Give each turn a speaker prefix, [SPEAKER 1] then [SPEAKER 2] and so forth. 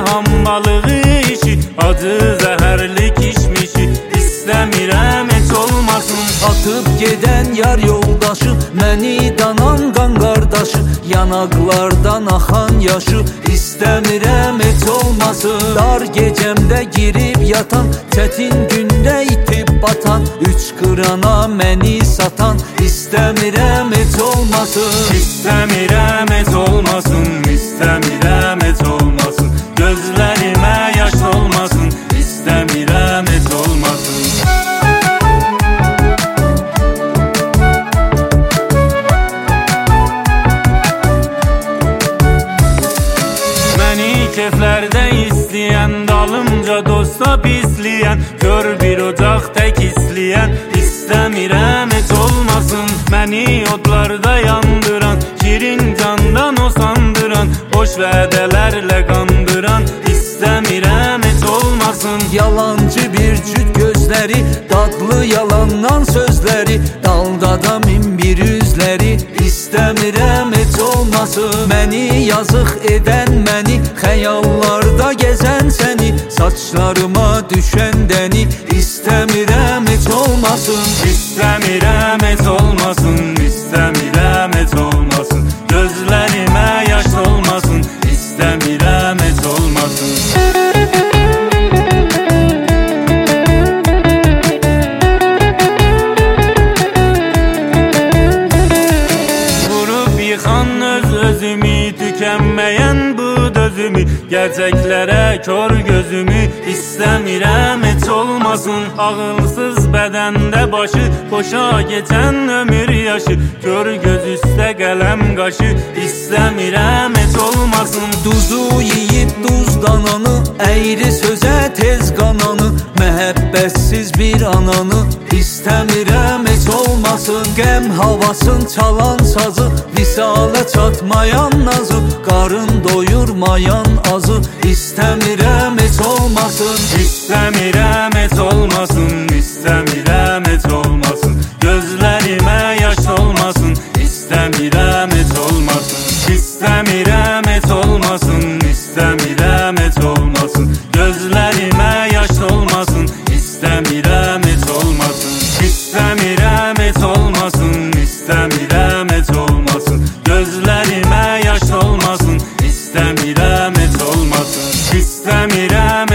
[SPEAKER 1] ham balığı işi, acı zəhərli kişmişi istəmirəm heç olmasın.
[SPEAKER 2] Atıb gedən yar yoldaşı, məni danan qan qardaşı, yanaqlardan axan yaşı istəmirəm heç olmasın. Dar gecəmdə girib yatan, çətin gündə itib batan, üç qırana məni satan istəmirəm heç olmasın.
[SPEAKER 1] İstəmirəm heç olmasın, istəmirəm heç olmasın, gözlərimə yaş olmasın, istəmirəm heç olmasın. Məni keflərdə istəyən, dalımca dosta pisləyən, kör bir ocaq tək isləyən istəmirəm heç olmasın. Məni odlarda yandıran, şirin candan o sandıran, boş vədələrlə qandıran istəmirəm heç olmasın.
[SPEAKER 2] Yalancı bir cüt gözləri, dadlı yalandan sözləri, daldada min bir üzləri istəmirəm heç olmasın. Məni yazıq edən məni, xəyallarda gəzən səni, saçlarıma düşən dəni istəmirəm heç olmasın.
[SPEAKER 1] İstəmirəm heç olmasın, istəmirəm heç olmasın, gözlərimə yaş olmasın, istəmirəm heç olmasın. Yıxan öz-özümü, tükənməyən bu dözümü, gerçəklərə kör gözümü istəmirəm heç olmasın. Ağılsız bədəndə başı, boşa keçən ömür yaşı, kör göz üstə qələm qaşı istəmirəm heç olmasın.
[SPEAKER 2] Duzu yiyib duzdananı, əyri sözə tez qananı, məhəbbətsiz bir ananı istəmirəm heç olmasın. Qəm havasın çalan sazı, visalə çatmayan nazı, qarın doyurmayan azı istəmirəm heç olmasın.
[SPEAKER 1] İstəmirəm heç olmasın, istəmirəm heç olmasın, gözlərimə yaş olmasın, istəmirəm heç olmasın. İstəmirəm heç olmasın, istəmirəm heç olmasın, gözlərimə yaş olmasın, istəmirəm heç olmasın. İstəmirəm heç olmasın, istəmirəm heç olmasın, gözlərimə yaş olmasın, istəmirəm heç olmasın. İstəmirəm